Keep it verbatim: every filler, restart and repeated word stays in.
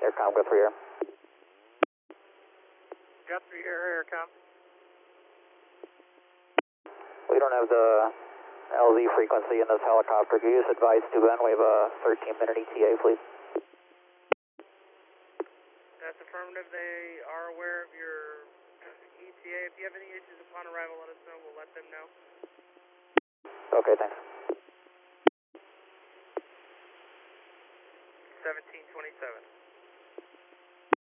Aircom, go three air. Got three air, Aircom. We don't have the L Z frequency in this helicopter. Can you just advise two N? We have a thirteen minute E T A, please. That's affirmative. They are aware of your E T A. If you have any issues upon arrival, let us know. We'll let them know. Okay, thanks.